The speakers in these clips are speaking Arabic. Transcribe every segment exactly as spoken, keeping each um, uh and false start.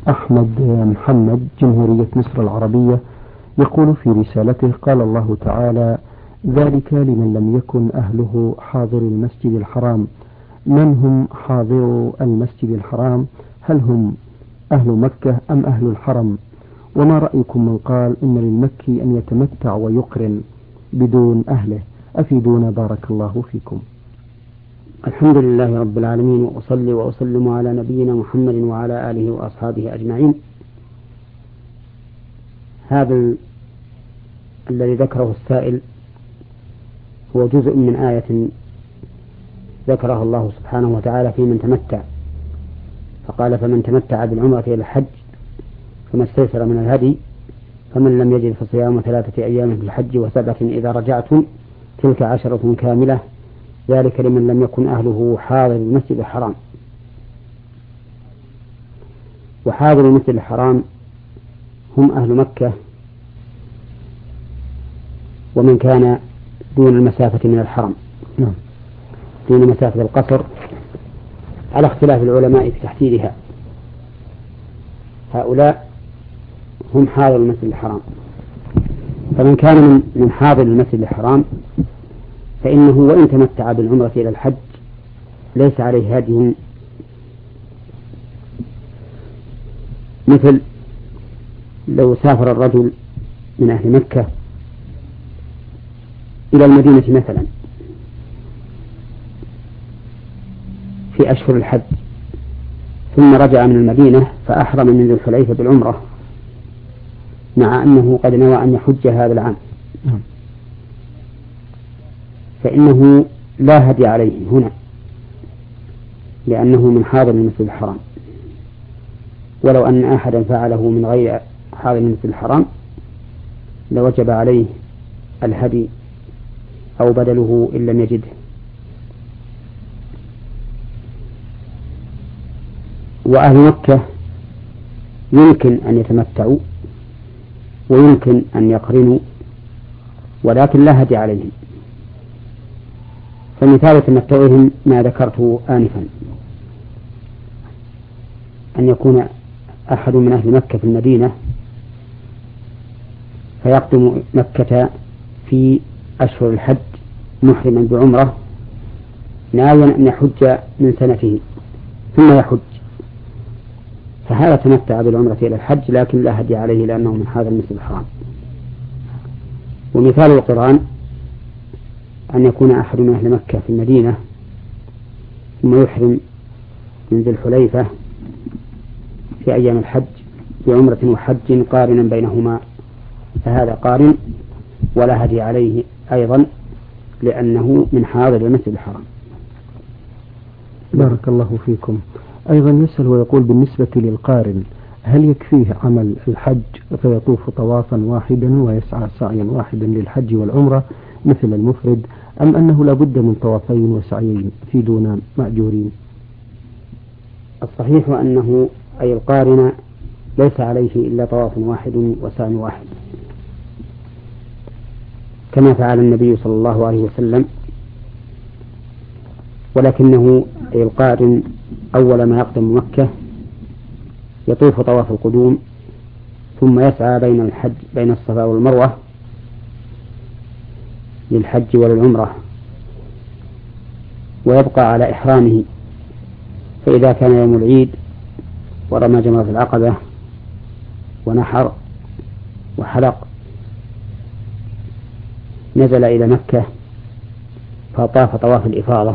أحمد محمد جمهورية مصر العربية يقول في رسالته: قال الله تعالى: ذلك لمن لم يكن أهله حاضر المسجد الحرام. من هم حاضر المسجد الحرام؟ هل هم أهل مكة أم أهل الحرم؟ وما رأيكم من قال إن للمكي أن يتمتع ويقرن بدون أهله؟ أفيدونا بارك الله فيكم. الحمد لله رب العالمين، وأصلي وأسلم على نبينا محمد وعلى آله وأصحابه أجمعين. هذا الذي ذكره السائل هو جزء من آية ذكرها الله سبحانه وتعالى في من تمتع، فقال: فمن تمتع بالعمرة إلى الحج فما استيسر من الهدي، فمن لم يجد فصيام ثلاثة أيام في الحج وسبعة إذا رجعتم تلك عشرة كاملة، ذلك لمن لم يكن أهله حاضر المسجد الحرام. وحاضر المسجد الحرام هم أهل مكة ومن كان دون المسافة من الحرم، دون مسافة القصر، على اختلاف العلماء في تحديدها. هؤلاء هم حاضر المسجد الحرام. فمن كان من حاضر المسجد الحرام فإنه وإن تمتع بالعمرة إلى الحج ليس عليه هدي، مثل لو سافر الرجل من أهل مكة إلى المدينة مثلا في أشهر الحج ثم رجع من المدينة فأحرم من ذي الحليفة بالعمرة مع أنه قد نوى أن يحج هذا العام، فإنه لا هدي عليه هنا لأنه من حاضر المسجد الحرام. ولو أن أحدا فعله من غير حاضر المسجد الحرام لوجب عليه الهدي أو بدله إن لم يجده. وأهل مكة يمكن أن يتمتعوا ويمكن أن يقرنوا ولكن لا هدي عليهم. فمثال تمتعهم ما ذكرته آنفا، أن يكون أحد من أهل مكة في المدينة فيقدم مكة في أشهر الحج محرما بعمرة ناويا أن يحج من سنته ثم يحج، فهذا تمتع بالعمرة إلى الحج لكن لا هدي عليه لأنه من هذا المسجد الحرام. ومثال القرآن أن يكون أحد من أهل مكة في المدينة ثم يحرم من ذي الحليفة في أيام الحج بعمرة وحج قارنا بينهما، فهذا قارن ولا هدي عليه أيضا لأنه من حاضر المسجد الحرام. بارك الله فيكم. أيضا يسأل ويقول: بالنسبة للقارن هل يكفيه عمل الحج فيطوف طوافا واحدا ويسعى سعيا واحدا للحج والعمرة مثل المفرد، أم أنه لا بد من طوافين وسعيين في دون مأجورين؟ الصحيح أنه أي القارن ليس عليه إلا طواف واحد وسعي واحد كما فعل النبي صلى الله عليه وسلم، ولكنه أي القارن أول ما يقدم مكة يطوف طواف القدوم ثم يسعى بين الحج بين الصفا والمروة للحج وللعمرة ويبقى على إحرامه. فإذا كان يوم العيد ورمى جمرة العقبة ونحر وحلق نزل إلى مكة فطاف طواف الإفاضة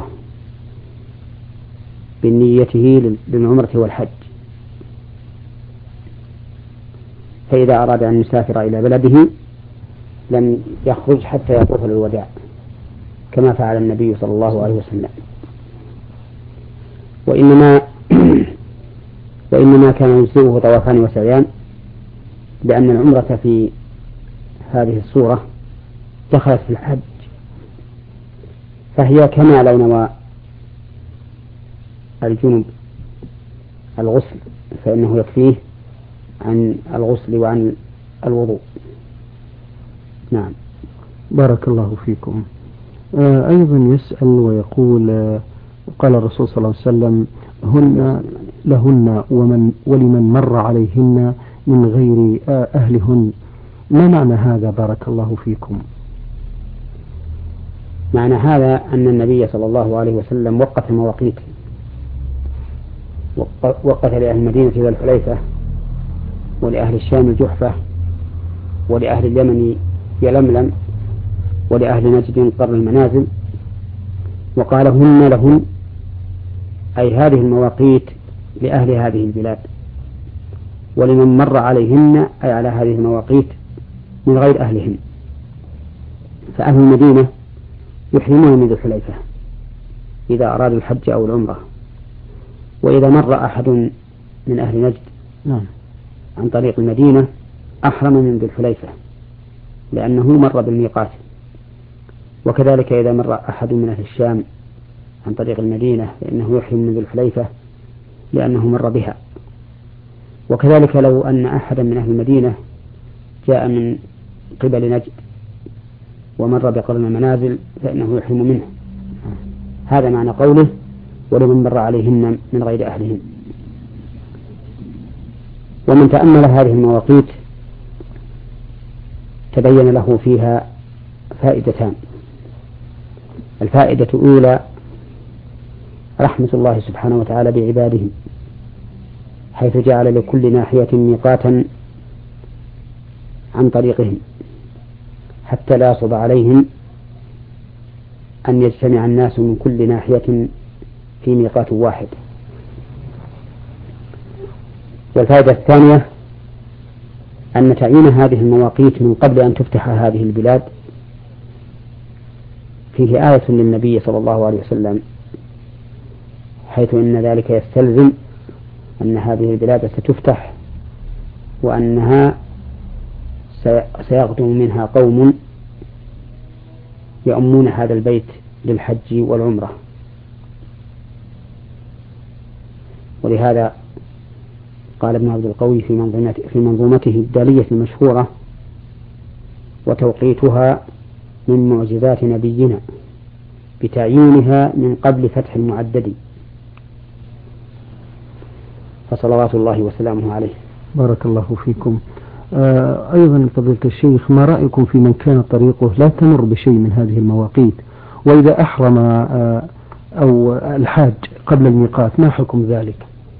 بنيته للعمرة والحج. فإذا أراد أن يسافر إلى بلده لم يخرج حتى يطوف للوداع كما فعل النبي صلى الله عليه وسلم. وإنما وإنما كان يجزئه طوافان وسعيان لأن العمرة في هذه الصورة دخلت في الحج، فهي كما لو نوى الجنب الغسل فإنه يكفيه عن الغسل وعن الوضوء. نعم. بارك الله فيكم. أيضا يسأل ويقول: قال الرسول صلى الله عليه وسلم: هن لهن ومن ولمن مر عليهن من غير أهلهن. ما معنى هذا بارك الله فيكم؟ معنى هذا أن النبي صلى الله عليه وسلم وقت مواقيت، وقت لأهل المدينة والحليفة، ولأهل الشام الجحفة، ولأهل اليمن يلملم، ولأهل نجد قرن المنازل، وقال هن لهن، أي هذه المواقيت لأهل هذه البلاد، ولمن مر عليهن أي على هذه المواقيت من غير أهلهن. فأهل المدينة يحرمون من ذي الحليفة إذا أرادوا الحج أو العمرة، وإذا مر أحد من أهل نجد عن طريق المدينة أحرم من ذي الحليفة لأنه مر بالميقات، وكذلك إذا مر أحد من أهل الشام عن طريق المدينة فإنه يحرم من ذي الحليفة لأنه مر بها. وكذلك لو أن أحدا من أهل المدينة جاء من قبل نجد ومر بقرن المنازل فإنه يحرم منه. هذا معنى قوله ولمن مر عليهن من غير أهلهن. ومن تأمل هذه المواقيت تبين له فيها فائدتان. الفائدة الأولى رحمة الله سبحانه وتعالى بعباده، حيث جعل لكل ناحية ميقاتا عن طريقهم حتى لا يصعب عليهم أن يجتمع الناس من كل ناحية في ميقات واحد. والفائدة الثانية أن تعيين هذه المواقيت من قبل أن تفتح هذه البلاد فيه آية للنبي صلى الله عليه وسلم، حيث إن ذلك يستلزم أن هذه البلاد ستفتح وأنها سيغدو منها قوم يؤمون هذا البيت للحج والعمرة. ولهذا قال ابن عبد القوي في منظومته الدالية المشهورة: وتوقيتها من معجزات نبينا بتعيينها من قبل فتح المعدد، فصلوات الله وسلامه عليه. بارك الله فيكم. آه أيضا فضيلة الشيخ، ما رأيكم في من كان طريقه لا تمر بشيء من هذه المواقيت، وإذا أحرم آه أو الحاج قبل الميقات، ما حكم ذلك؟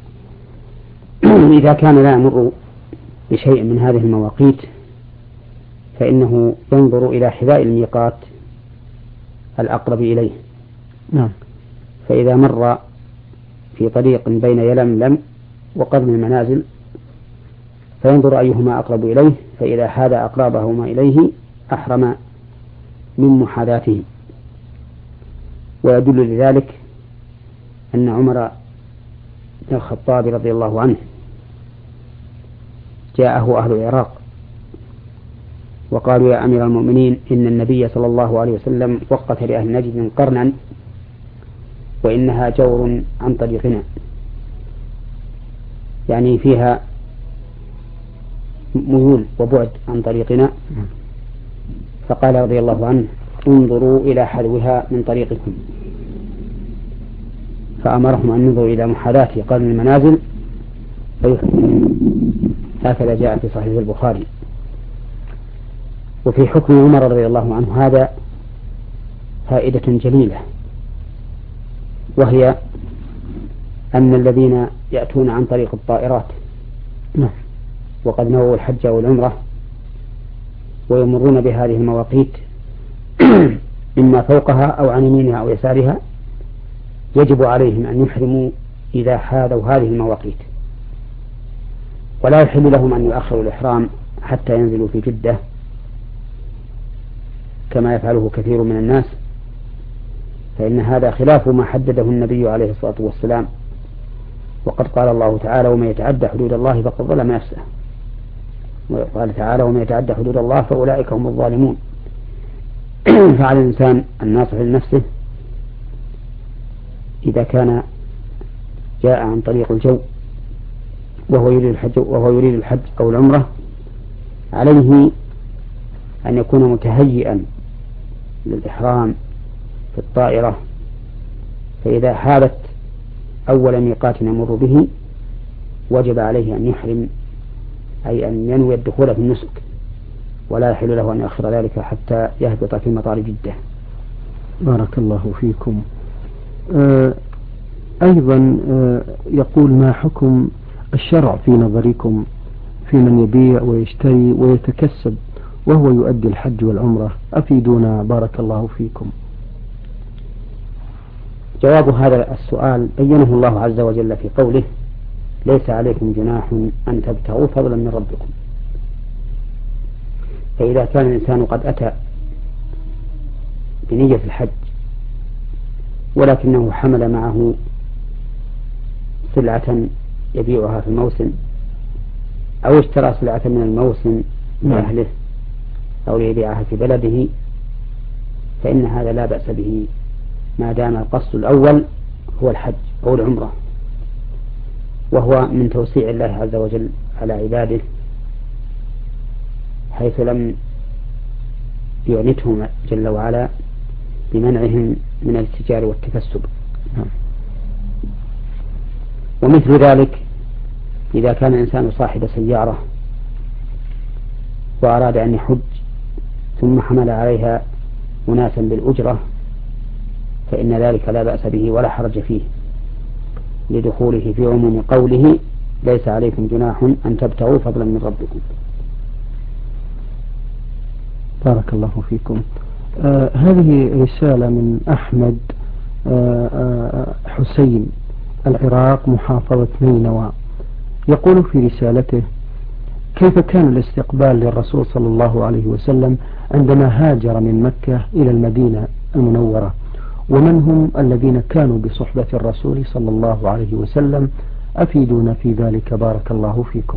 إذا كان لا يمر بشيء من هذه المواقيت فإنه ينظر إلى حذاء الميقات الأقرب إليه. نعم. فإذا مر في طريق بين يلملم وقرن المنازل فينظر أيهما أقرب إليه، فإذا حاذ أقربهما إليه أحرم من محاذاته. ويدل لذلك أن عمر بن الخطاب رضي الله عنه جاءه أهل العراق وقالوا: يا أمير المؤمنين، إن النبي صلى الله عليه وسلم وقت لأهل نجد قرنا وإنها جور عن طريقنا، يعني فيها ميول وبعد عن طريقنا. فقال رضي الله عنه: انظروا إلى حذوها من طريقكم، فأمرهم أن ينظروا إلى محاذاة قرن المنازل فيحكم. هكذا جاء في صحيح البخاري. وفي حكم عمر رضي الله عنه هذا فائدة جليلة، وهي أن الذين يأتون عن طريق الطائرات وقد نووا الحج والعمرة ويمرون بهذه المواقيت إما فوقها أو عن يمينها أو يسارها، يجب عليهم أن يحرموا إذا حاذوا هذه المواقيت، ولا يحل لهم أن يؤخروا الإحرام حتى ينزلوا في جدة كما يفعله كثير من الناس، فإن هذا خلاف ما حدده النبي عليه الصلاة والسلام. وقد قال الله تعالى: ومن يتعدى حدود الله فقد ظلم نفسه. وقال تعالى: ومن يتعدى حدود الله فأولئك هم الظالمون. فعلى الإنسان الناصح لنفسه إذا كان جاء عن طريق الجو وهو يريد الحج وهو يريد الحج أو العمرة، عليه أن يكون متهيئا للإحرام في الطائرة، فإذا حالت أول ميقات يمر به وجب عليه أن يحرم، أي أن ينوي الدخول في النسك، ولا يحل له أن يؤخر ذلك حتى يهبط في مطار جدة. بارك الله فيكم. آه أيضا آه يقول: ما حكم الشرع في نظركم في من يبيع ويشتري ويتكسب وهو يؤدي الحج والعمرة؟ أفيدونا بارك الله فيكم. جواب هذا السؤال بينه الله عز وجل في قوله: ليس عليكم جناح أن تبتغوا فضلا من ربكم. فإذا كان الإنسان قد أتى بنية الحج ولكنه حمل معه سلعة يبيعها في الموسم، أو اشترى سلعة من الموسم لأهله أو ليبيعها في بلده، فإن هذا لا بأس به ما دام القصد الأول هو الحج أو العمرة، وهو من توسيع الله عز وجل على عباده، حيث لم يعنتهم جل وعلا بمنعهم من الاتجار والتكسب. ومثل ذلك إذا كان الإنسان صاحب سيارة وأراد أن يحج ثم حمل عليها أناسا بالأجرة، فإن ذلك لا بأس به ولا حرج فيه، لدخوله في عموم قوله: ليس عليكم جناح أن تبتغوا فضلا من ربكم. بارك الله فيكم. آه هذه رسالة من أحمد آه آه حسين، العراق، محافظة نينوى. يقول في رسالته: كيف كان الاستقبال للرسول صلى الله عليه وسلم عندما هاجر من مكة إلى المدينة المنورة؟ ومن هم الذين كانوا بصحبة الرسول صلى الله عليه وسلم؟ أفيدونا في ذلك بارك الله فيكم.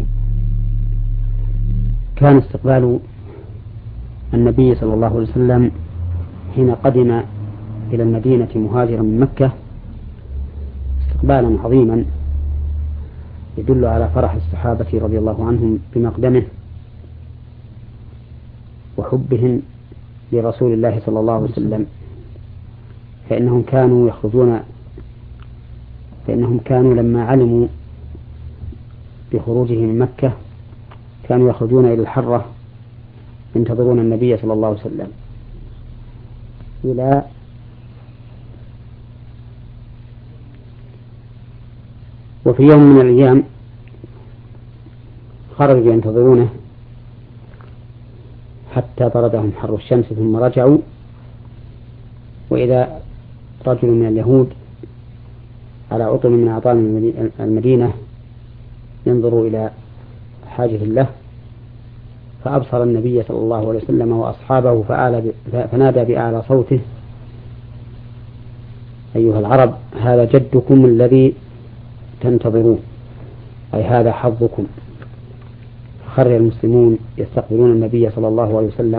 كان استقبال النبي صلى الله عليه وسلم حين قدم إلى المدينة مهاجرا من مكة استقبالا عظيما يدل على فرح الصحابة رضي الله عنهم بمقدمه وحبهم لرسول الله صلى الله عليه وسلم، فإنهم كانوا يخرجون فإنهم كانوا لما علموا بخروجه من مكة كانوا يخرجون إلى الحرة ينتظرون النبي صلى الله عليه وسلم، إلى وفي يوم من الأيام خرجوا ينتظرونه حتى طردهم حر الشمس ثم رجعوا، وإذا رجل من اليهود على عطل من أعطال المدينة ينظر إلى حاجة له، فأبصر النبي صلى الله عليه وسلم وأصحابه فنادى بأعلى صوته: أيها العرب، هذا جدكم الذي تنتظرون، أي هذا حظكم. فخرج المسلمون يستقبلون النبي صلى الله عليه وسلم،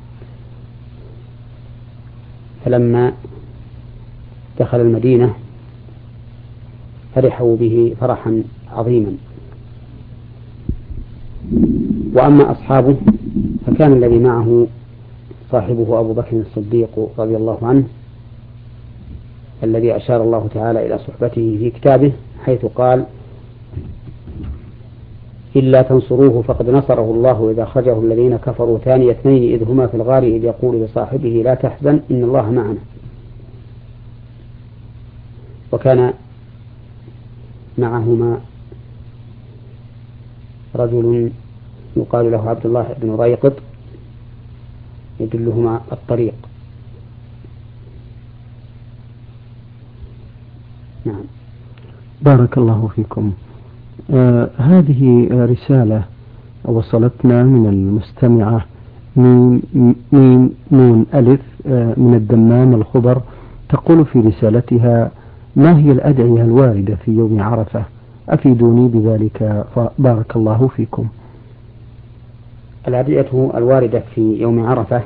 فلما دخل المدينة فرحوا به فرحا عظيما. وأما أصحابه فكان الذي معه صاحبه أبو بكر الصديق رضي الله عنه، الذي أشار الله تعالى إلى صحبته في كتابه حيث قال: إلا تنصروه فقد نصره الله إذا أخرجه الذين كفروا ثاني اثنين إذ هما في الغار إذ يقول لصاحبه لا تحزن إن الله معنا. وكان معهما رجل يقال له عبد الله بن ريقط يدلهما الطريق. نعم. بارك الله فيكم. آه هذه رسالة وصلتنا من المستمعة ميم ميم نون ألف آه من الدمام الخضر، تقول في رسالتها: ما هي الأدعية الواردة في يوم عرفة؟ أفيدوني بذلك بارك الله فيكم. الأدعية الواردة في يوم عرفة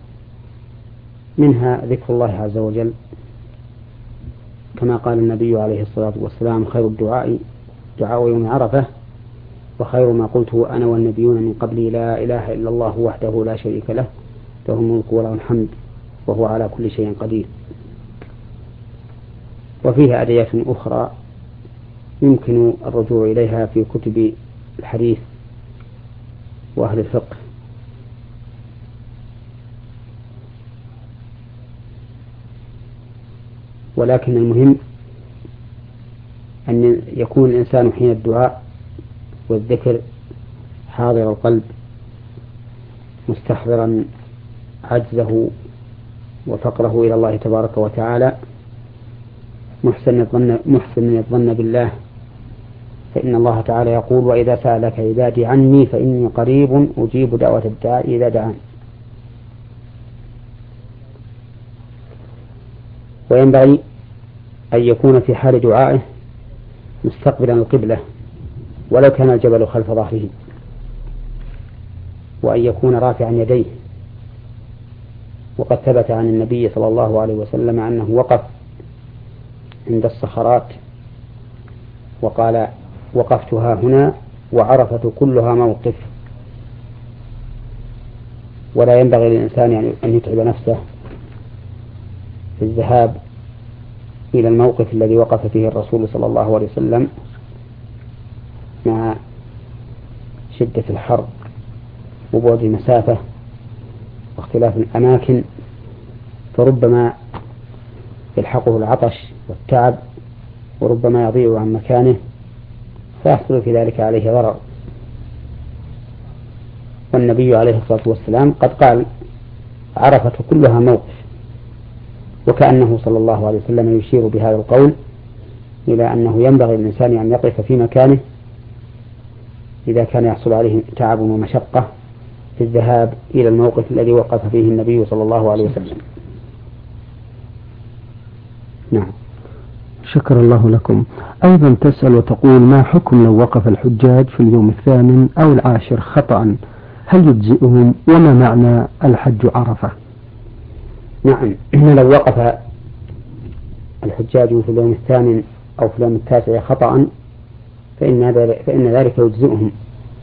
منها ذكر الله عز وجل، كما قال النبي عليه الصلاة والسلام: خير الدعاء دعاء يوم عرفة، وخير ما قلته أنا والنبيون من قبلي لا إله إلا الله وحده لا شريك له له الملك وله الحمد وهو على كل شيء قدير. وفيها أدعية أخرى يمكن الرجوع إليها في كتب الحديث وأهل الفقه. ولكن المهم أن يكون الإنسان حين الدعاء والذكر حاضر القلب مستحضرا عجزه وفقره إلى الله تبارك وتعالى، محسن الظن محسن الظن بالله، فإن الله تعالى يقول: وإذا سألك عبادي عني فإني قريب أجيب دعوة الداعي إذا دعان. وينبغي أن يكون في حال دعائه مستقبلا القبلة ولو كان الجبل خلف ظهره، وأن يكون رافعا يديه. وقد ثبت عن النبي صلى الله عليه وسلم أنه وقف عند الصخرات وقال: وقفتها هنا وعرفة كلها موقف. ولا ينبغي للإنسان أن يتعب نفسه في الذهاب إلى الموقف الذي وقف فيه الرسول صلى الله عليه وسلم مع شدة الحر وبعد المسافة واختلاف الأماكن، فربما يلحقه العطش والتعب وربما يضيع عن مكانه فيحصل في ذلك عليه ضرر. والنبي عليه الصلاة والسلام قد قال: عرفة كلها موقف، وكأنه صلى الله عليه وسلم يشير بهذا القول إلى أنه ينبغي للإنسان أن يقف في مكانه إذا كان يحصل عليه تعب ومشقة في الذهاب إلى الموقف الذي وقف فيه النبي صلى الله عليه وسلم. نعم. شكر الله لكم. أيضا تسأل وتقول: ما حكم لو وقف الحجاج في اليوم الثامن أو العاشر خطأ، هل يجزئهم؟ وما معنى الحج عرفة؟ نعم، لو وقف الحجاج في اليوم الثامن أو في اليوم التاسع خطأ فإن فإن ذلك يجزئهم،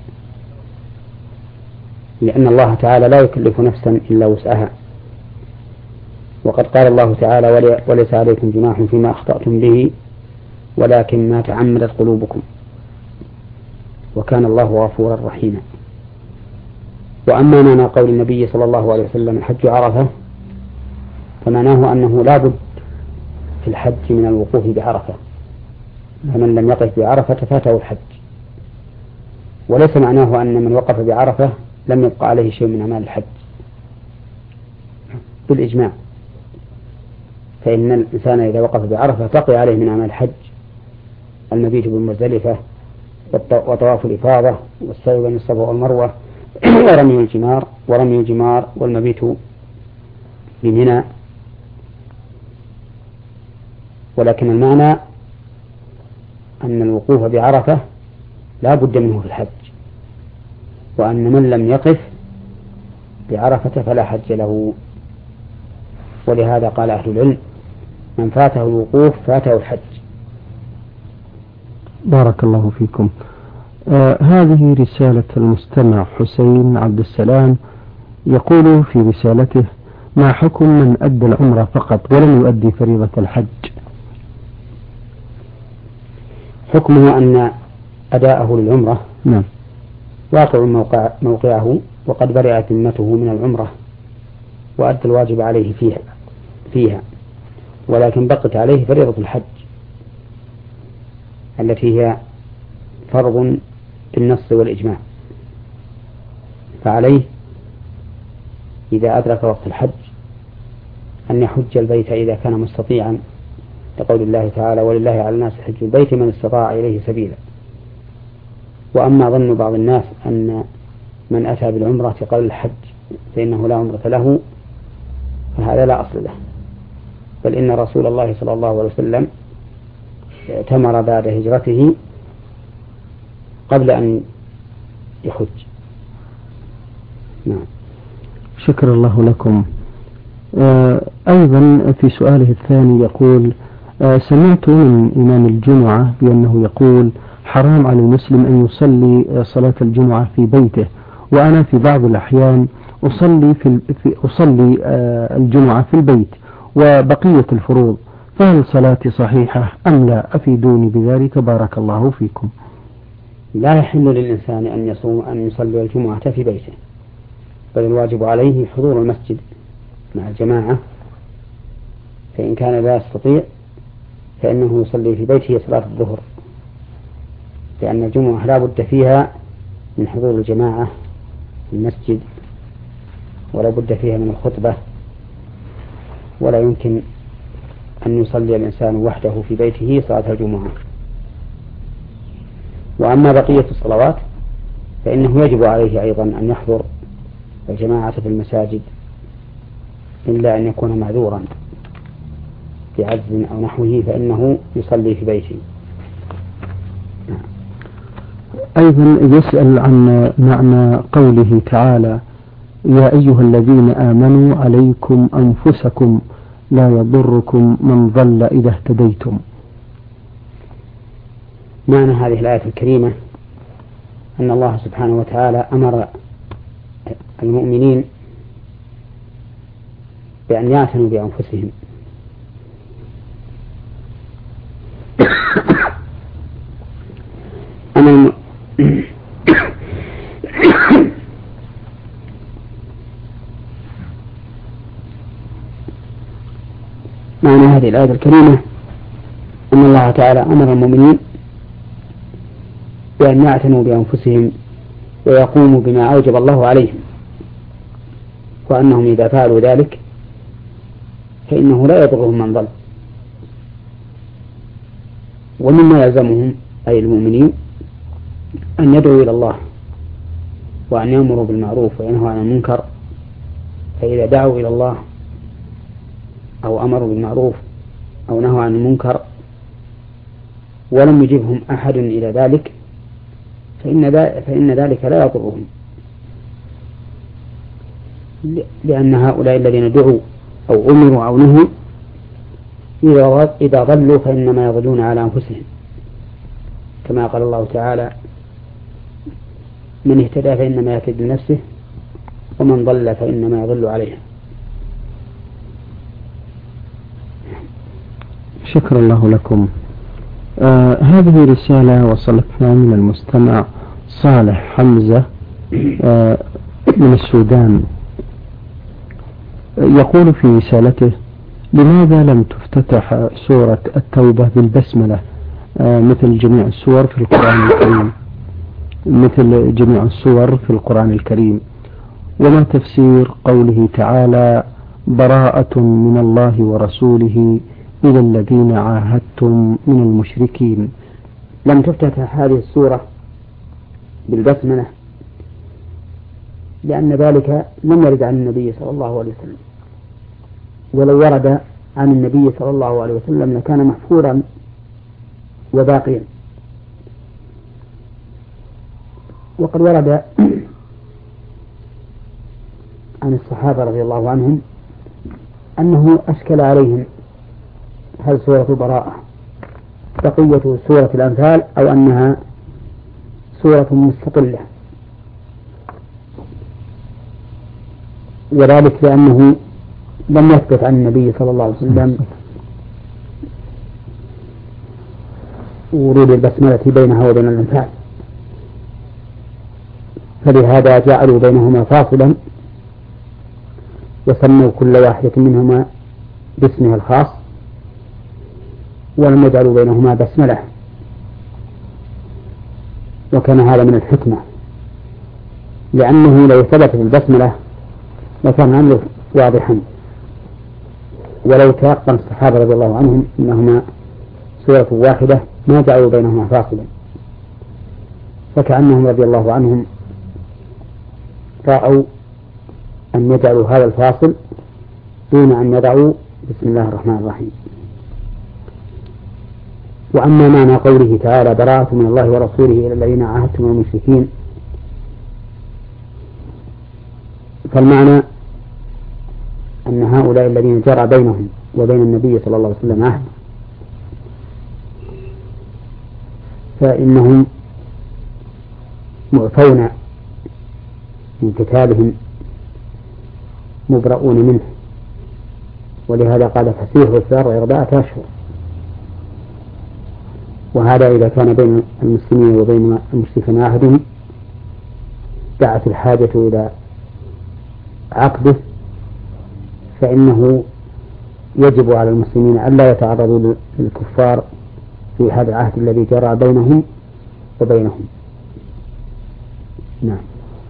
لأن الله تعالى لا يكلف نفسا إلا وسعها. وقد قال الله تعالى: وليس عليكم جناح فيما أخطأتم به ولكن ما تعمدت قلوبكم وكان الله غفورا رحيما. وأما معنى قول النبي صلى الله عليه وسلم: الحج عرفة، فمعناه أنه لا بد في الحج من الوقوف بعرفة، فمن لم يقف بعرفة فاته الحج. وليس معناه أن من وقف بعرفة لم يبقى عليه شيء من أعمال الحج بالإجماع، فإن الإنسان إذا وقف بعرفة بقي عليه من أعمال الحج المبيت بالمزدلفة وطواف الإفاضة والسعي بين الصفا والمروة ورمي الجمار ورمي الجمار والمبيت بمنى. ولكن المعنى أن الوقوف بعرفة لا بد منه في الحج، وأن من لم يقف بعرفة فلا حج له. ولهذا قال أهل العلم: من فاته الوقوف فاته الحج. بارك الله فيكم. آه هذه رسالة المستمع حسين عبد السلام، يقول في رسالته: ما حكم من أدى العمرة فقط ولم يؤدي فريضة الحج؟ حكمه أن أداءه للعمرة نعم واقع موقع موقعه، وقد برئت ذمته من العمرة وأدى الواجب عليه فيها فيها ولكن بقت عليه فريضة الحج التي هي فرض بالنص والإجماع. فعليه إذا أدرك وقت الحج أن يحج البيت إذا كان مستطيعا، لقول الله تعالى: ولله على الناس حج البيت من استطاع إليه سبيلا. وأما ظن بعض الناس أن من أتى بالعمرة قبل الحج فإنه لا عمرة له، فهذا لا أصل له، بل إن رسول الله صلى الله عليه وسلم اعتمر بعد هجرته قبل أن يحج. نعم. شكر الله لكم. آه أيضا في سؤاله الثاني يقول: آه سمعت من إمام الجمعة بأنه يقول: حرام على المسلم أن يصلي صلاة الجمعة في بيته، وأنا في بعض الأحيان أصلي في, في أصلي آه الجمعة في البيت وبقية الفروض، فهل صلاتي صحيحة أم لا؟ أفيدوني بذلك بارك الله فيكم. لا يحل للإنسان أن يصوم أن يصلي الجمعة في بيته، بل الواجب عليه حضور المسجد مع الجماعة، فإن كان لا يستطيع فإنه يصلي في بيته صلاة الظهر، لأن الجمعة لا بد فيها من حضور الجماعة في المسجد، ولا بد فيها من الخطبة، ولا يمكن أن يصلي الإنسان وحده في بيته صلاة الجمعة. وأما بقية الصلوات فإنه يجب عليه أيضا أن يحضر الجماعة في المساجد، إلا أن يكون معذورا بعجز أو نحوه فإنه يصلي في بيته. أيضا يسأل عن معنى قوله تعالى: يا أيها الذين آمنوا عليكم أنفسكم لا يضركم من ضل إذا اهتديتم. معنى هذه الآية الكريمة أن الله سبحانه وتعالى أمر المؤمنين بأن يعتنوا بأنفسهم، أمر معنى هذه الآية الكريمة أن الله تعالى أمر المؤمنين بأن يعتنوا بأنفسهم ويقوموا بما أوجب الله عليهم، وأنهم إذا فعلوا ذلك فإنه لا يضرهم من ضل. ومما يلزمهم أي المؤمنين أن يدعوا إلى الله وأن يأمروا بالمعروف وينهوا عن المنكر، فإذا دعوا إلى الله أو أمروا بالمعروف أو نهوا عن المنكر ولم يجبهم أحد إلى ذلك فإن, فإن ذلك لا يضرهم، لأن هؤلاء الذين دعوا أو أمروا أو نهوا إذا ضلوا فإنما يضلون على أنفسهم، كما قال الله تعالى: من اهتدى فإنما يهتدي لنفسه ومن ضل فإنما يضل عليها. شكرا الله لكم. آه هذه رسالة وصلتنا من المستمع صالح حمزة آه من السودان. يقول في رسالته: لماذا لم تفتتح سورة التوبة بالبسملة آه مثل جميع السور في القرآن الكريم مثل جميع السور في القرآن الكريم وما تفسير قوله تعالى: براءة من الله ورسوله إلى الذين عاهدتم من المشركين؟ لم تفتتح هذه السورة بالبسملة لأن ذلك لم يرد عن النبي صلى الله عليه وسلم، ولو ورد عن النبي صلى الله عليه وسلم لكان محفورا وباقيا. وقد ورد عن الصحابة رضي الله عنهم أنه أشكل عليهم هل سورة براءة بقية سورة الأنفال أو أنها سورة مستقلة، وذلك لأنه لم يثبت عن النبي صلى الله عليه وسلم ورود البسملة بينها وبين الأنفال، فلهذا جعلوا بينهما فاصلا وسموا كل واحدة منهما باسمها الخاص، ولم يجعلوا بينهما بسملة، وكان هذا من الحكمة، لأنه لو ثبت البسملة لكان الأمر واضحا، ولو تيقن الصحابة رضي الله عنهم أنهما سورة واحدة ما جعلوا بينهما فاصلا، فكأنهم رضي الله عنهم رأوا أن يجعلوا هذا الفاصل دون أن يضعوا بسم الله الرحمن الرحيم. وأما معنى قوله تعالى: براءة من الله ورسوله إلى الذين عاهدتم من المشركين، فالمعنى أن هؤلاء الذين جرى بينهم وبين النبي صلى الله عليه وسلم عهد فإنهم معفون من قتالهم مبرؤون منه، ولهذا قال فسيحوا في الأرض أربعة أشهر. وهذا إذا كان بين المسلمين وبين المشركين عهد دعت الحاجة إلى عقده، فإنه يجب على المسلمين ألا يتعرضوا للكفار في هذا العهد الذي جرى بينهم وبينهم. نعم.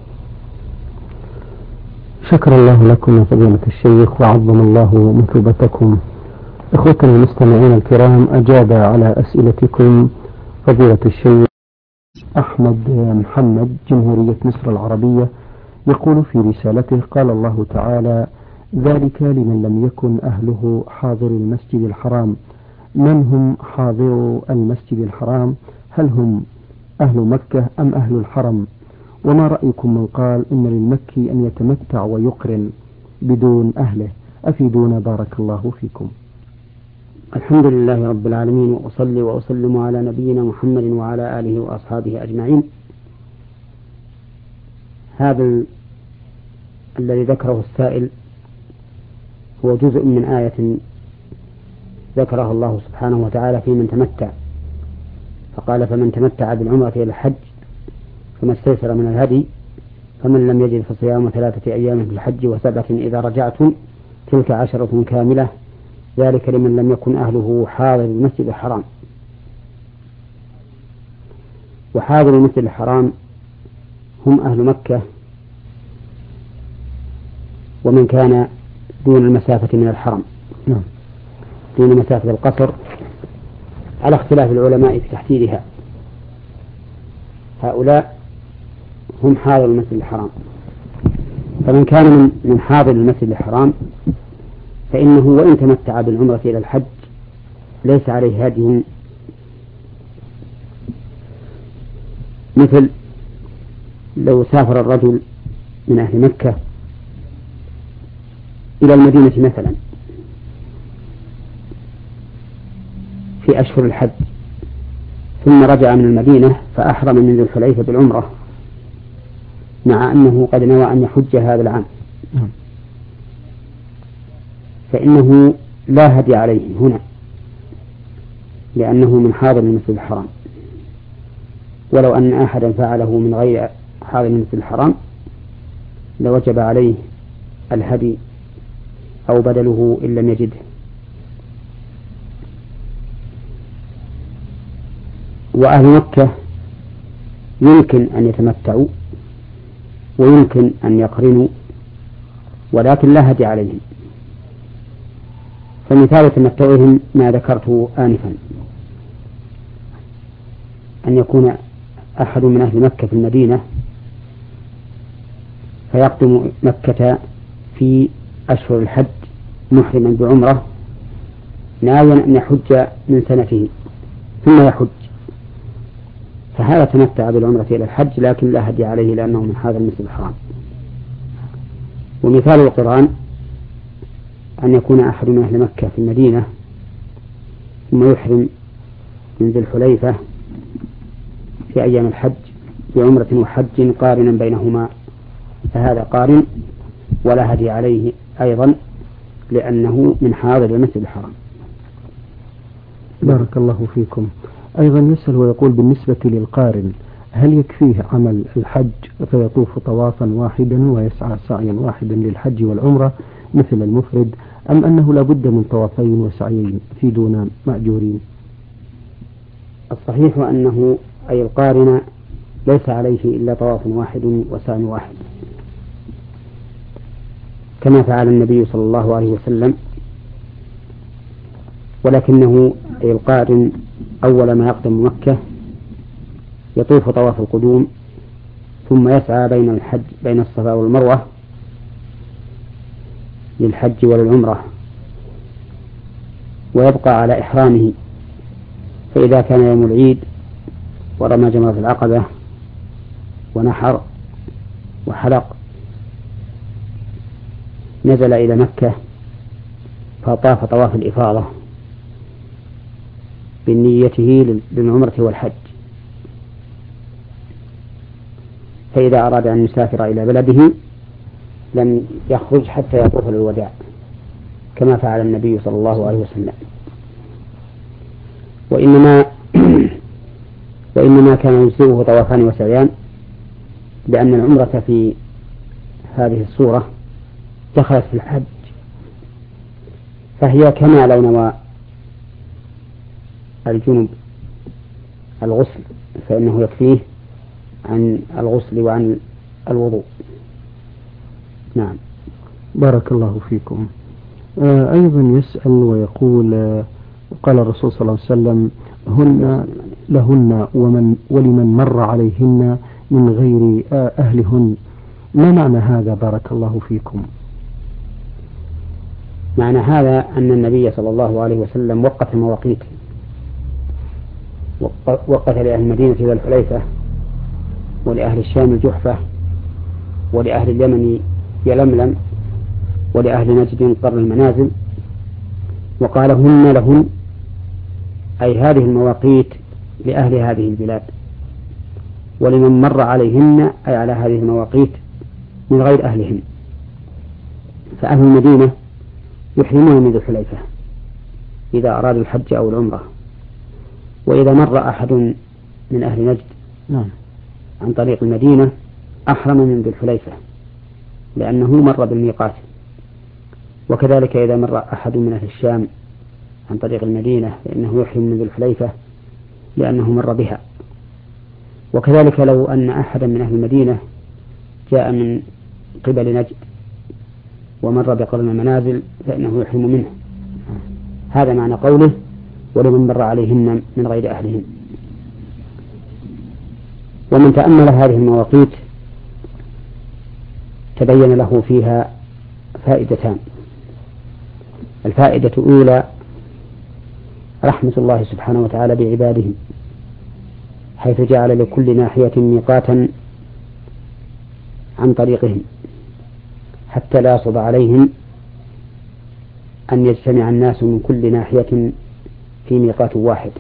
شكر الله لكم يا فضيلة الشيخ وعظم الله مثوبتكم. إخوتنا المستمعين الكرام، أجاب على أسئلتكم فضيلة الشيخ أحمد محمد جمهورية مصر العربية، يقول في رسالته: قال الله تعالى: ذلك لمن لم يكن أهله حاضر المسجد الحرام. من هم حاضر المسجد الحرام؟ هل هم أهل مكة أم أهل الحرم؟ وما رأيكم من قال إن للمكي أن يتمتع ويقرن بدون أهله؟ أفيدونا بارك الله فيكم. الحمد لله رب العالمين، وأصلي وأسلم على نبينا محمد وعلى آله وأصحابه أجمعين. هذا الذي ذكره السائل هو جزء من آية ذكرها الله سبحانه وتعالى في من تمتع، فقال: فمن تمتع بالعمرة إلى الحج فما استيسر من الهدي، فمن لم يجد فصيام ثلاثة أيام في الحج وسبعة إذا رجعتم تلك عشرة كاملة، ذلك لمن لم يكن أهله حاضر المسجد الحرام. وحاضر المسجد الحرام هم أهل مكة ومن كان دون المسافة من الحرم، دون مسافة القصر، على اختلاف العلماء في تحديدها. هؤلاء هم حاضر المسجد الحرام. فمن كان من حاضر المسجد الحرام فإنه وإن تمتع بالعمرة إلى الحج ليس عليه هدي، مثل لو سافر الرجل من أهل مكة إلى المدينة مثلا في أشهر الحج ثم رجع من المدينة فأحرم من ذي الحليفة بالعمرة مع أنه قد نوى أن يحج هذا العام، فإنه لا هدي عليه هنا لأنه من حاضر المسجد الحرام. ولو أن أحدا فعله من غير حاضر المسجد الحرام لوجب عليه الهدي أو بدله إن لم يجده. وأهل مكة يمكن أن يتمتعوا ويمكن أن يقرنوا ولكن لا هدي عليهم. فمثال تمتعهم ما ذكرته آنفا، أن يكون أحد من أهل مكة في المدينة فيقدم مكة في أشهر الحج محرما بعمرة ناويا أن يحج من سنته ثم يحج، فهذا تمتع بالعمرة إلى الحج لكن لا هدي عليه لأنه من هذا المسجد الحرام. ومثال القرآن أن يكون أحد من أهل مكة في المدينة ثم يحرم من ذي الحليفة في أيام الحج بعمرة وحج قارنا بينهما، فهذا قارن ولا هدي عليه أيضا لأنه من حاضر المسجد الحرام. بارك الله فيكم. أيضا يسأل ويقول: بالنسبة للقارن هل يكفيه عمل الحج فيطوف طوافا واحدا ويسعى سعيا واحدا للحج والعمرة مثل المفرد، أم أنه لا بد من طوافين وسعيين في دون مأجورين؟ الصحيح أنه أي القارن ليس عليه إلا طواف واحد وسعي واحد كما فعل النبي صلى الله عليه وسلم، ولكنه أي القارن أول ما يقدم مكة يطوف طواف القدوم ثم يسعى بين الحج بين الصفا والمروة للحج وللعمرة ويبقى على إحرامه. فإذا كان يوم العيد ورمى جمرة العقبة ونحر وحلق نزل إلى مكة فطاف طواف الإفاضة بنيته للعمرة والحج. فإذا أراد أن يسافر إلى بلده لم يخرج حتى يطوف للوداع كما فعل النبي صلى الله عليه وسلم. وإنما وإنما كان يجزئه طوافان وسعيان، لأن العمرة في هذه الصورة دخلت في الحج، فهي كما لو نوى الجنب الغسل فإنه يكفيه عن الغسل وعن الوضوء. نعم. بارك الله فيكم. آه أيضا يسأل ويقول آه قال الرسول صلى الله عليه وسلم هن لهن ومن ولمن مر عليهن من غير آه أهلهن، ما معنى هذا بارك الله فيكم؟ معنى هذا أن النبي صلى الله عليه وسلم وقت مواقيت، وقت لأهل المدينة ذا الحليفة، ولأهل الشام الجحفة، ولأهل اليمن يلملم، ولأهل نجد قرن المنازل، وقال هن لهن، أي هذه المواقيت لأهل هذه البلاد، ولمن مر عليهن أي على هذه المواقيت من غير أهلهن. فأهل المدينة يحرمون من ذي الحليفة إذا أرادوا الحج أو العمرة، وإذا مر أحد من أهل نجد نعم عن طريق المدينة أحرم من ذي الحليفة لأنه مر بالميقات، وكذلك إذا مر أحد من أهل الشام عن طريق المدينة فإنه يحرم من ذي الحليفة لأنه مر بها. وكذلك لو أن أحدا من أهل المدينة جاء من قبل نجد ومر بقرن المنازل فإنه يحرم منه. هذا معنى قوله ولمن مر عليهن من غير أهلهن. ومن تأمل هذه المواقيت تبين له فيها فائدتان. الفائدة الأولى رحمة الله سبحانه وتعالى بعباده، حيث جعل لكل ناحية ميقاتا عن طريقهم حتى لا يصعب عليهم أن يجتمع الناس من كل ناحية في ميقات واحد.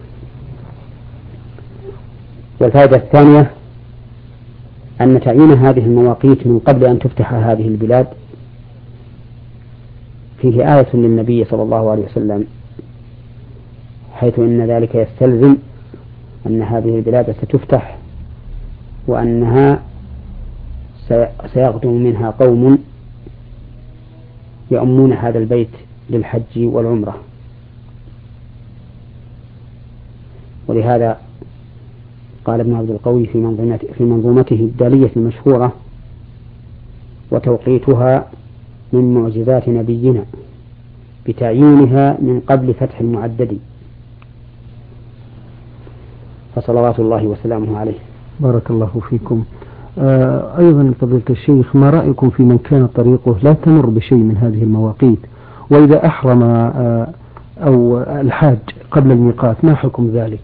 والفائدة الثانية أن تعيين هذه المواقيت من قبل أن تفتح هذه البلاد فيه آية للنبي صلى الله عليه وسلم، حيث إن ذلك يستلزم أن هذه البلاد ستفتح وأنها سيغدو منها قوم يؤمون هذا البيت للحج والعمرة. ولهذا قال ابن عبد القوي في منظومته الدالية المشهورة: وتوقيتها من معجزات نبينا بتعيينها من قبل فتح المعدد، فصلوات الله وسلامه عليه. بارك الله فيكم. آه أيضا فضيلة الشيخ، ما رأيكم في من كان طريقه لا تمر بشيء من هذه المواقيت، وإذا أحرم آه أو الحاج قبل الميقات، ما حكم ذلك؟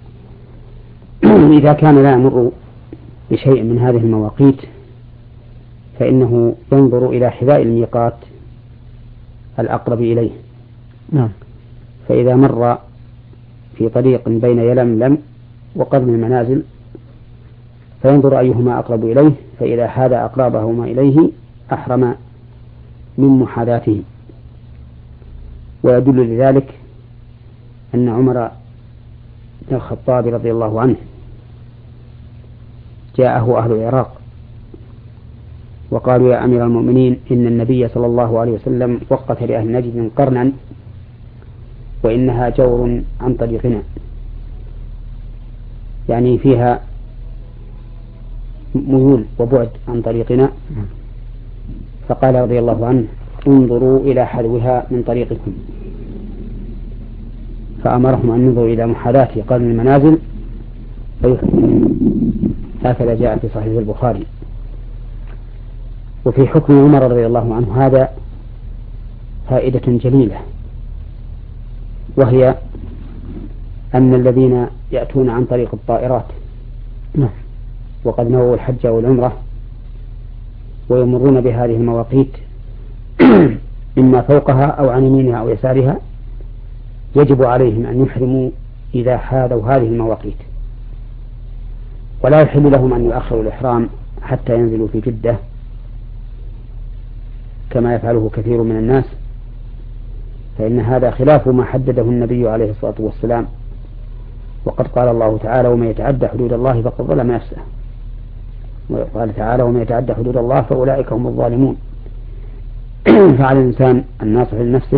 إذا كان لا يمر بشيء من هذه المواقيت فإنه ينظر إلى حذاء الميقات الأقرب إليه. نعم. فإذا مر في طريق بين يلملم وقرن المنازل فينظر أيهما أقرب إليه، فإذا حاذ أقربهما إليه أحرم من محاذاته. ويدل لذلك أن عمر بن الخطاب رضي الله عنه جاءه أهل العراق وقالوا: يا أمير المؤمنين، إن النبي صلى الله عليه وسلم وقت لأهل نجد قرنا وإنها جور عن طريقنا، يعني فيها ميول وبعد عن طريقنا. فقال رضي الله عنه: انظروا إلى حذوها من طريقكم، فأمرهم أن ينظروا إلى محاذاة قرن المنازل فيحكمون. هكذا جاء في صحيح البخاري. وفي حكم عمر رضي الله عنه هذا فائدة جليلة، وهي أن الذين يأتون عن طريق الطائرات وقد نووا الحج والعمرة ويمرون بهذه المواقيت إما فوقها أو عن يمينها أو يسارها، يجب عليهم أن يحرموا إذا حاذوا هذه المواقيت، ولا يحل لهم أن يؤخروا الإحرام حتى ينزلوا في جدة كما يفعله كثير من الناس، فإن هذا خلاف ما حدده النبي عليه الصلاة والسلام، وقد قال الله تعالى ومن يتعدى حدود الله فقد ظلم نفسه، وقال تعالى ومن يتعدى حدود الله فأولئك هم الظالمون. فعلى الإنسان الناصح لنفسه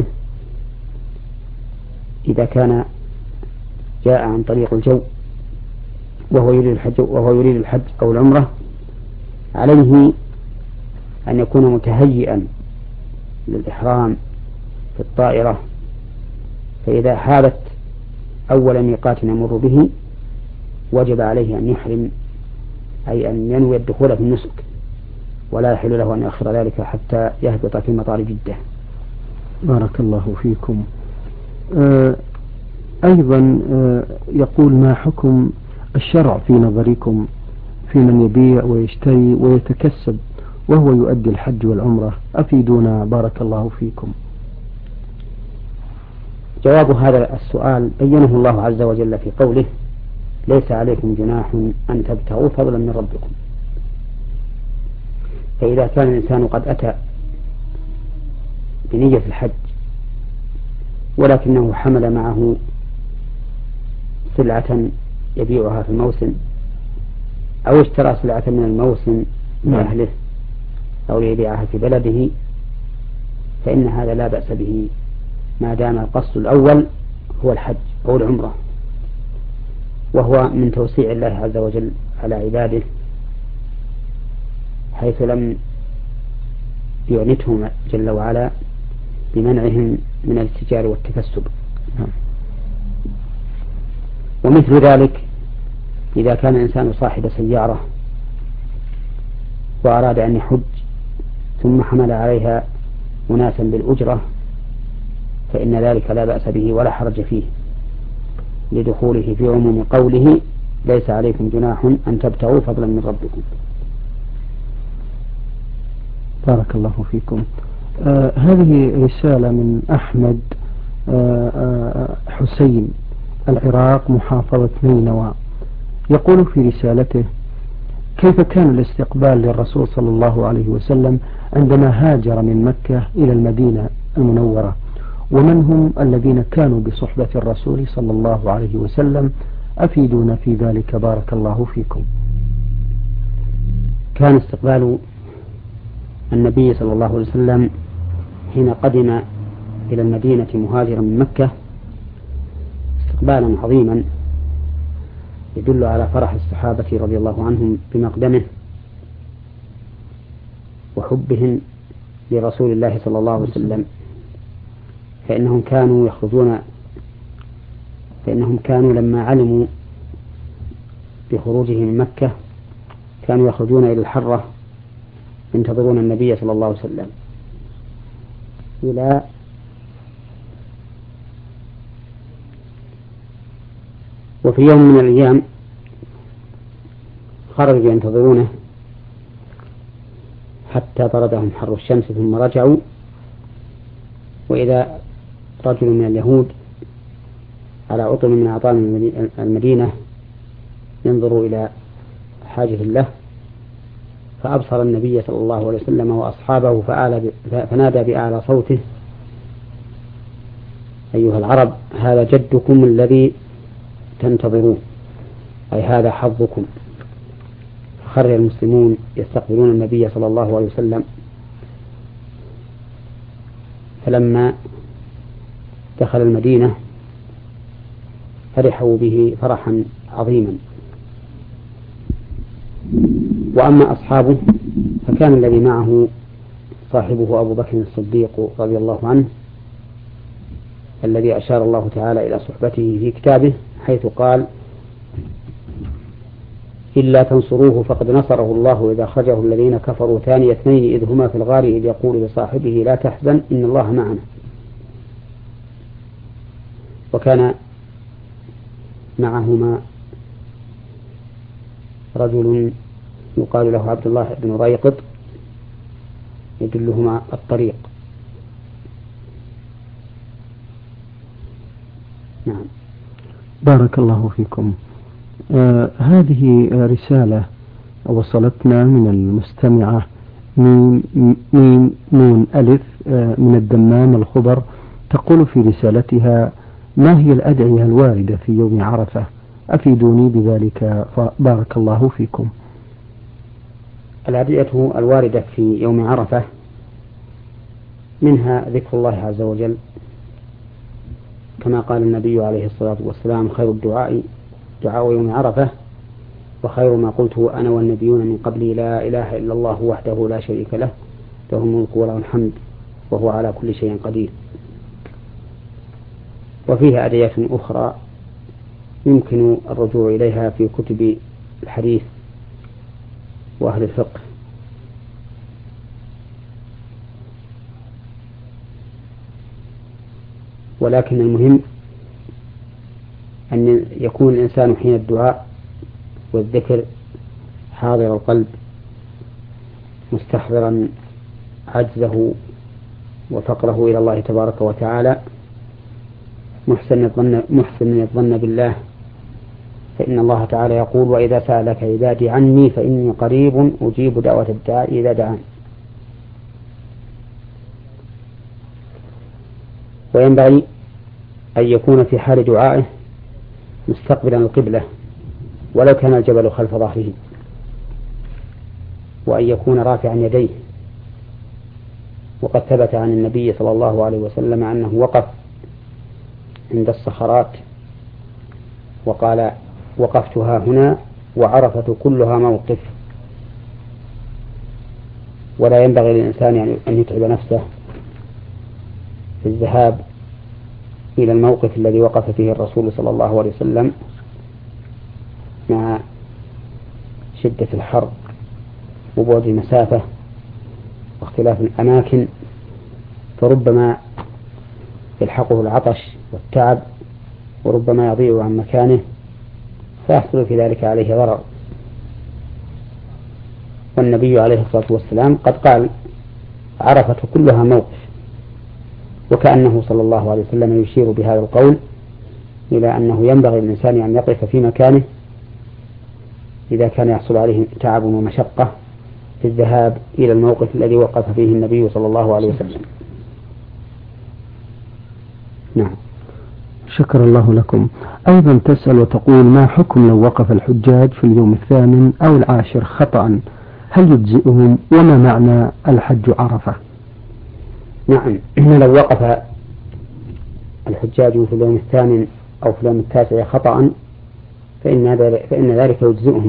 إذا كان جاء عن طريق الجو وهو يريد الحج وهو يريد الحج أو العمرة، عليه أن يكون متهيئا للإحرام في الطائرة، فإذا حالت أول ميقات يمر به وجب عليه أن يحرم، أي أن ينوي الدخول في النسك، ولا يحل له أن يؤخر ذلك حتى يهبط في مطار جدة. بارك الله فيكم. آه أيضا آه يقول ما حكم الشرع في نظركم في من يبيع ويشتري ويتكسب وهو يؤدي الحج والعمرة؟ أفيدونا بارك الله فيكم. جواب هذا السؤال بينه الله عز وجل في قوله ليس عليكم جناح أن تبتغوا فضلا من ربكم. فإذا كان الإنسان قد أتى بنية الحج ولكنه حمل معه سلعة يبيعها في الموسم، أو اشترى سلعة من الموسم لأهله أو ليبيعها في بلده، فإن هذا لا بأس به ما دام القصد الأول هو الحج أو العمرة، وهو من توسيع الله عز وجل على عباده، حيث لم يعنتهم جل وعلا بمنعهم من الاتجار والتكسب. ومثل ذلك إذا كان الإنسان صاحب سيارة وأراد أن يحج ثم حمل عليها أناسا بالأجرة، فإن ذلك لا بأس به ولا حرج فيه لدخوله في عموم قوله ليس عليكم جناح أن تبتغوا فضلا من ربكم. بارك الله فيكم. آه هذه رسالة من أحمد آه آه حسين العراق محافظة نينوى، يقول في رسالته كيف كان الاستقبال للرسول صلى الله عليه وسلم عندما هاجر من مكة إلى المدينة المنورة، ومن هم الذين كانوا بصحبة الرسول صلى الله عليه وسلم؟ أفيدونا في ذلك بارك الله فيكم. كان استقبال النبي صلى الله عليه وسلم حين قدم إلى المدينة مهاجرا من مكة استقبالا عظيما يدل على فرح الصحابة رضي الله عنهم بمقدمه وحبهم لرسول الله صلى الله عليه وسلم، فإنهم كانوا يخرجون فإنهم كانوا لما علموا بخروجهم من مكة كانوا يخرجون إلى الحرة ينتظرون النبي صلى الله عليه وسلم إلى وفي يوم من الأيام خرجوا ينتظرونه حتى طردهم حر الشمس ثم رجعوا، وإذا رجل من اليهود على عطل من أعطان المدينة ينظر إلى حاجة له، فأبصر النبي صلى الله عليه وسلم وأصحابه فنادى بأعلى صوته أيها العرب هذا جدكم الذي تنتظرون، أي هذا حظكم. فخرج المسلمون يستقبلون النبي صلى الله عليه وسلم، فلما دخل المدينة فرحوا به فرحا عظيما. وأما أصحابه فكان الذي معه صاحبه أبو بكر الصديق رضي الله عنه الذي أشار الله تعالى إلى صحبته في كتابه حيث قال إلا تنصروه فقد نصره الله إذا أخرجه الذين كفروا ثاني اثنين إذ هما في الغار إذ يقول لصاحبه لا تحزن إن الله معنا. وكان معهما رجل يقال له عبد الله بن ريقط يدلهما الطريق. نعم. بارك الله فيكم. آه هذه رسالة وصلتنا من المستمعة ميم ميم نون ألف آه من الدمام الخضر، تقول في رسالتها: ما هي الأدعية الواردة في يوم عرفة؟ أفيدوني بذلك بارك الله فيكم. الأدعية الواردة في يوم عرفة منها ذكر الله عز وجل، كما قال النبي عليه الصلاة والسلام: خير الدعاء دعاء يوم عرفة، وخير ما قلته أنا والنبيون من قبلي لا إله إلا الله وحده لا شريك له له الملك وله الحمد وهو على كل شيء قدير. وفيها أدعية أخرى يمكن الرجوع إليها في كتب الحديث وأهل الفقه. ولكن المهم أن يكون الإنسان حين الدعاء والذكر حاضر القلب، مستحضرا عجزه وفقره إلى الله تبارك وتعالى، محسن الظن محسن الظن بالله، فإن الله تعالى يقول: وإذا سألك عبادي عني فإني قريب أجيب دعوة الداعي إذا دعان. وينبغي أن يكون في حال دعائه مستقبلا القبلة ولو كان الجبل خلف ظهره، وأن يكون رافعا يديه. وقد ثبت عن النبي صلى الله عليه وسلم أنه وقف عند الصخرات وقال: وقفتها هنا وعرفة كلها موقف. ولا ينبغي للإنسان أن يتعب نفسه في الذهاب إلى الموقف الذي وقف فيه الرسول صلى الله عليه وسلم مع شدة الحر وبعد المسافة واختلاف الأماكن، فربما يلحقه العطش والتعب، وربما يضيع عن مكانه فيحصل في ذلك عليه ضرر. والنبي عليه الصلاة والسلام قد قال: عرفة كلها موقف، وكأنه صلى الله عليه وسلم يشير بهذا القول إلى أنه ينبغي للإنسان أن يقف في مكانه إذا كان يحصل عليه تعب ومشقة في الذهاب إلى الموقف الذي وقف فيه النبي صلى الله عليه وسلم. نعم. شكر الله لكم. أيضا تسأل وتقول: ما حكم لو وقف الحجاج في اليوم الثامن أو العاشر خطأ، هل يجزئهم؟ وما معنى الحج عرفة؟ نعم، لو وقف الحجاج في اليوم الثامن أو في اليوم التاسع خطأ فإن فإن ذلك يجزئهم،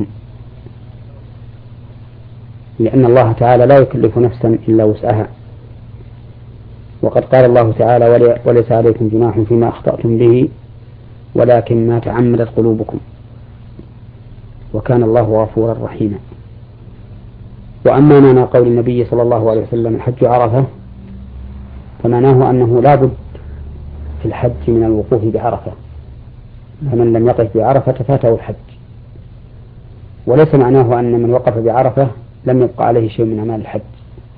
لأن الله تعالى لا يكلف نفسا إلا وسعها. وقد قال الله تعالى: وليس عليكم جناح فيما أخطأتم به ولكن ما تعمدت قلوبكم وكان الله غفورا رحيما. وأما معنى قول النبي صلى الله عليه وسلم: الحج عرفة، فمعناه أنه لا بد في الحج من الوقوف بعرفة، فمن لم يقف بعرفة فاته الحج. وليس معناه أن من وقف بعرفة لم يبقى عليه شيء من أعمال الحج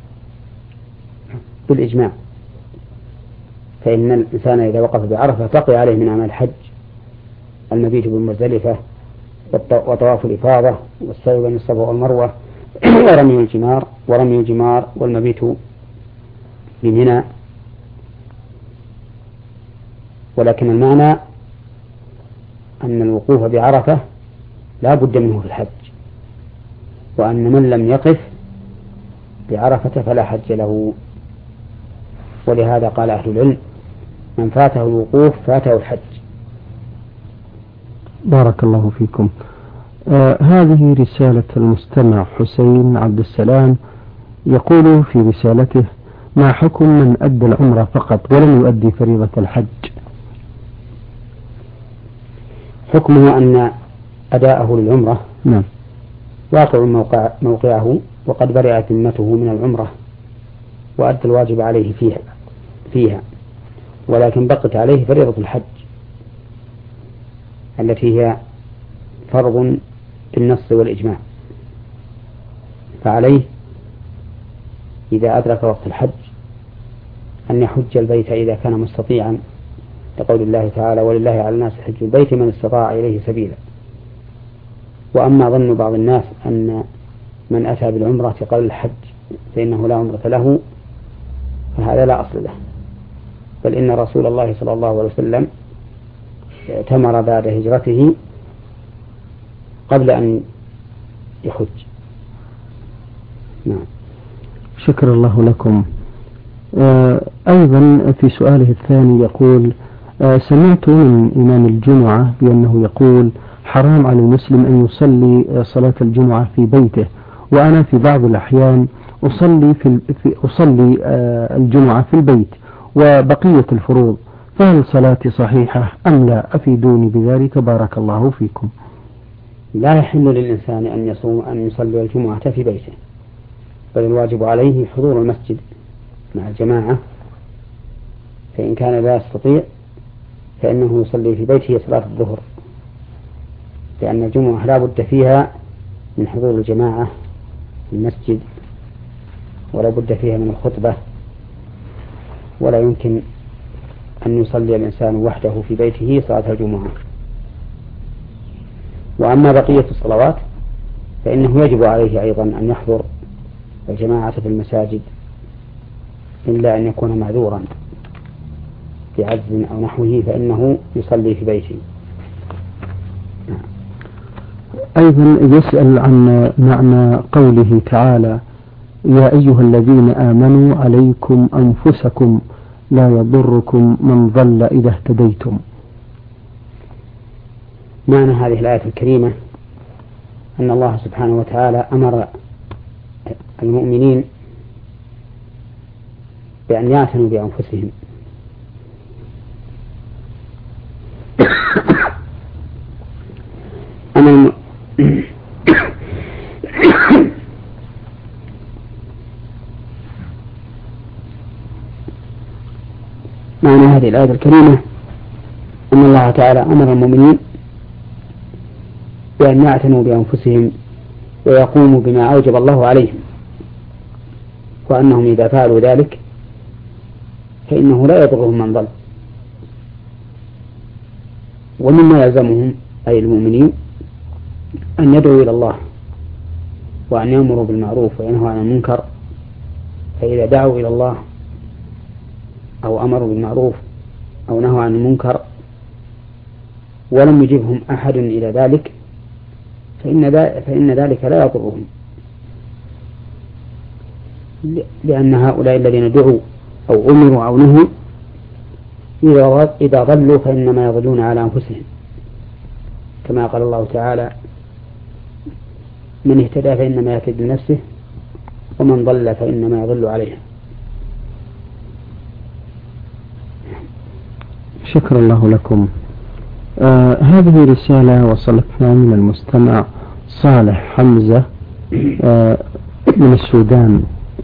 بالإجماع، فإن الإنسان إذا وقف بعرفة بقي عليه من أعمال الحج المبيت بالمزدلفة وطواف الإفاضة والسعي بين الصفا والمروة ورمي الجمار ورمي الجمار والمبيت بمنى. ولكن المعنى أن الوقوف بعرفة لا بد منه في الحج، وأن من لم يقف بعرفة فلا حج له. ولهذا قال أهل العلم: من فاته الوقوف فاته الحج. بارك الله فيكم. آه هذه رسالة المستمع حسين عبد السلام، يقول في رسالته: ما حكم من أدى العمرة فقط ولم يؤدي فريضة الحج؟ حكمه أن أداءه للعمرة نعم واقع موقع موقعه، وقد برئت ذمته من العمرة وأدى الواجب عليه فيها فيها ولكن بقت عليه فريضة الحج التي هي فرض بالنص والإجماع. فعليه إذا أدرك وقت الحج أن يحج البيت إذا كان مستطيعا، لقول الله تعالى: ولله على الناس حج البيت من استطاع إليه سبيلا. وأما ظن بعض الناس أن من أتى بالعمرة قبل الحج فإنه لا عمرة له، فهذا لا أصل له، بل إن رسول الله صلى الله عليه وسلم اعتمر بعد هجرته قبل أن يحج. نعم. شكر الله لكم. آه أيضا في سؤاله الثاني يقول: آه سمعت من إمام الجمعة بأنه يقول حرام على المسلم أن يصلي صلاة الجمعة في بيته، وأنا في بعض الأحيان أصلي في, في أصلي آه الجمعة في البيت وبقية الفروض، فهل صلاتي صحيحة أم لا؟ أفيدوني بذلك بارك الله فيكم. لا يحل للإنسان أن يصوم أن يصلي الجمعة في بيته، بل الواجب عليه حضور المسجد مع الجماعة، فإن كان لا يستطيع فإنه يصلي في بيته صلاة الظهر، لأن الجمعة لا بد فيها من حضور الجماعة في المسجد، ولا بد فيها من الخطبة، ولا يمكن أن يصلي الإنسان وحده في بيته صلاة الجمعة. وأما بقية الصلوات فإنه يجب عليه أيضا أن يحضر الجماعة في المساجد، إلا أن يكون معذورا بعجز أو نحوه فإنه يصلي في بيته. أيضا يسأل عن معنى قوله تعالى: يا أيها الذين آمنوا عليكم أنفسكم لا يضركم من ضل إذا اهتديتم. معنى هذه الآية الكريمة أن الله سبحانه وتعالى أمر المؤمنين بأن يعتنوا بأنفسهم أنا معنى هذه الآية الكريمة أن الله تعالى أمر المؤمنين بأن يعتنوا بأنفسهم ويقوموا بما أوجب الله عليهم، وأنهم إذا فعلوا ذلك فإنه لا يضرهم من ضل. ومما يلزمهم أي المؤمنين أن يدعوا إلى الله وأن يأمروا بالمعروف وينهوا عن المنكر، فإذا دعوا إلى الله أو أمروا بالمعروف أو نهوا عن المنكر ولم يجبهم أحد إلى ذلك فإن ذلك لا يضرهم، لأن هؤلاء الذين دعوا أو أمروا أو نهوا إذا ضلوا فإنما يضلون على أنفسهم، كما قال الله تعالى: من اهتدى فإنما يهتدي لنفسه ومن ضل فإنما يضل عليها. شكر الله لكم. آه هذه رسالة وصلتنا من المستمع صالح حمزة آه من السودان.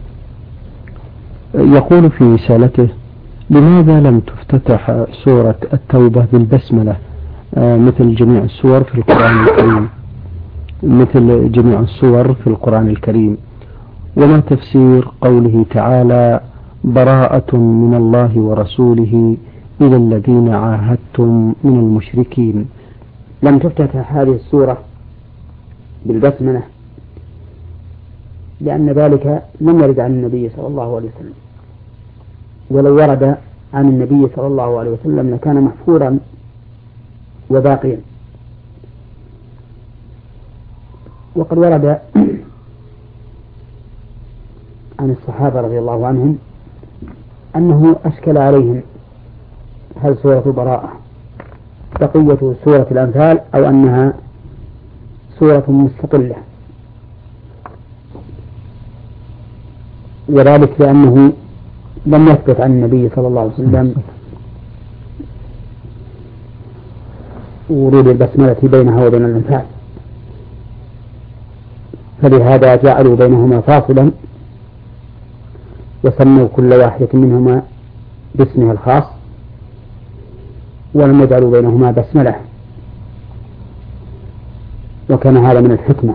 يقول في رسالته: لماذا لم تفتتح سورة التوبة بالبسملة آه مثل جميع السور في القرآن الكريم مثل جميع السور في القرآن الكريم وما تفسير قوله تعالى: براءة من الله ورسوله إلى الذين عاهدتم من المشركين؟ لم تفتتح هذه السورة بالبسملة لأن ذلك لم يرد عن النبي صلى الله عليه وسلم، ولو ورد عن النبي صلى الله عليه وسلم لكان محفورا وباقيا. وقد ورد عن الصحابة رضي الله عنهم أنه أشكل عليهم هل سورة براءة بقية سورة الأنفال أو أنها سورة مستقلة، وذلك لأنه لم يثبت عن النبي صلى الله عليه وسلم ورود البسملة بينها وبين الأنفال، فلهذا جعلوا بينهما فاصلا وسموا كل واحدة منهما باسمها الخاص، ولم يجعلوا بينهما بسملة، وكان هذا من الحكمة،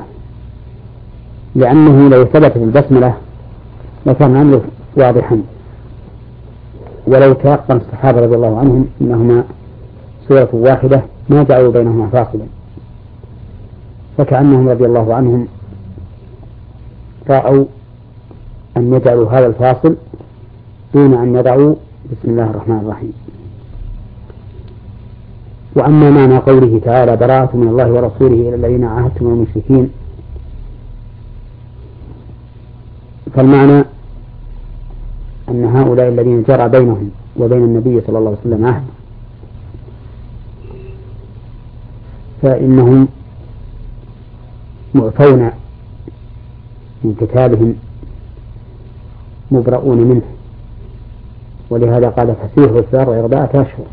لأنه لو ثبت البسملة لكان الأمر واضحا، ولو تيقن الصحابة رضي الله عنهم أنهما سورة واحدة ما جعلوا بينهما فاصلا، فكأنهم رضي الله عنهم رأوا أن يجعلوا هذا الفاصل دون أن يضعوا بسم الله الرحمن الرحيم. وأما معنى قوله تعالى براءة من الله ورسوله إلى الذين عاهدتم من المشركين، فالمعنى أن هؤلاء الذين جرى بينهم وبين النبي صلى الله عليه وسلم عهد فإنهم معفون من كتابهم مبرؤون منه، ولهذا قال فسيحوا في الأرض أربعة أشهر.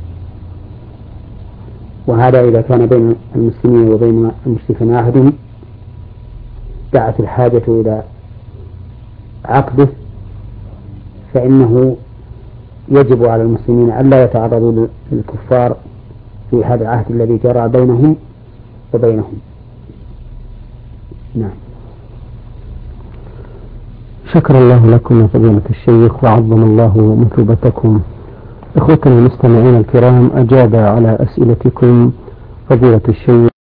وهذا إذا كان بين المسلمين وبين المشركين عهد دعت الحاجة إلى عقده، فإنه يجب على المسلمين ألا يتعرضوا للكفار في هذا العهد الذي جرى بينهم وبينهم. نعم. شكر الله لكم فضيلة الشيخ وعظم الله مثوبتكم. إخوتنا المستمعين الكرام، أجاب على أسئلتكم فضيلة الشيخ